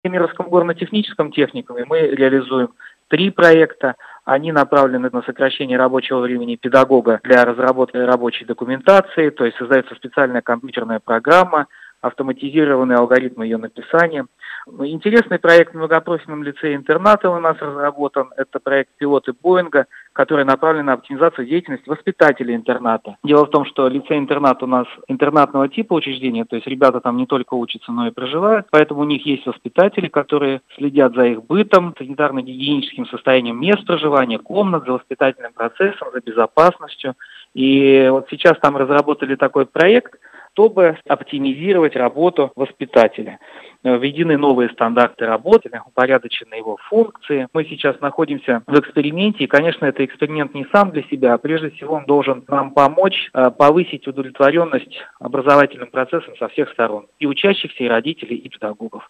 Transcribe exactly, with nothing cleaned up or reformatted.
В Кемеровском горно-техническом техникуме мы реализуем три проекта. Они направлены на сокращение рабочего времени педагога для разработки рабочей документации, то есть создается специальная компьютерная программа, автоматизированные алгоритмы ее написания. Интересный проект в многопрофильном лицее-интерната у нас разработан. Это проект «Пилоты Боинга», который направлен на оптимизацию деятельности воспитателей интерната. Дело в том, что лицей-интернат у нас интернатного типа учреждения, то есть ребята там не только учатся, но и проживают, поэтому у них есть воспитатели, которые следят за их бытом, санитарно-гигиеническим состоянием мест проживания, комнат, за воспитательным процессом, за безопасностью. И вот сейчас там разработали такой проект, чтобы оптимизировать работу воспитателя. Введены новые стандарты работы, упорядочены его функции. Мы сейчас находимся в эксперименте, и, конечно, это эксперимент не сам для себя, а прежде всего он должен нам помочь повысить удовлетворенность образовательным процессом со всех сторон, и учащихся, и родителей, и педагогов.